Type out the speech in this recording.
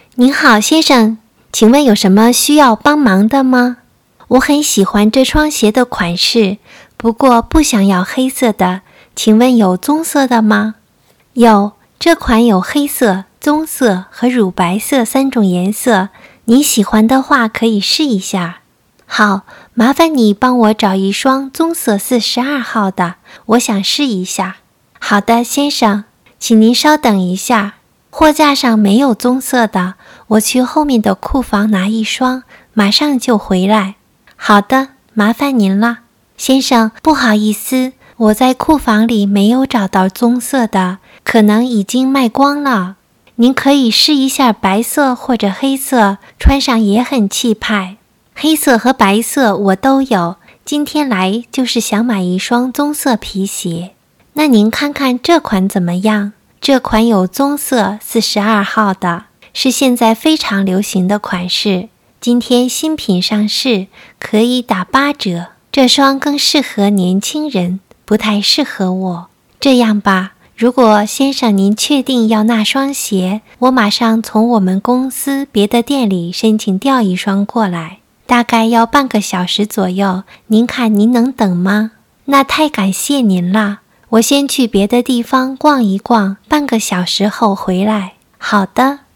您好，先生，请问有什么需要帮忙的吗？我很喜欢这双鞋的款式，不过不想要黑色的，请问有棕色的吗？有，这款有黑色、棕色和乳白色3种颜色，你喜欢的话可以试一下。好，麻烦你帮我找一双棕色42号的，我想试一下。好的，先生，请您稍等一下，货架上没有棕色的，我去后面的库房拿一双，马上就回来。好的，麻烦您了。先生，不好意思，我在库房里没有找到棕色的，可能已经卖光了。您可以试一下白色或者黑色，穿上也很气派。黑色和白色我都有，今天来就是想买一双棕色皮鞋。那您看看这款怎么样？这款有棕色42号的，是现在非常流行的款式，今天新品上市，可以打8折。这双更适合年轻人，不太适合我。这样吧，如果先生您确定要那双鞋，我马上从我们公司别的店里申请调一双过来，大概要半个小时左右，您看您能等吗？那太感谢您了，我先去别的地方逛一逛，半个小时后回来。好的。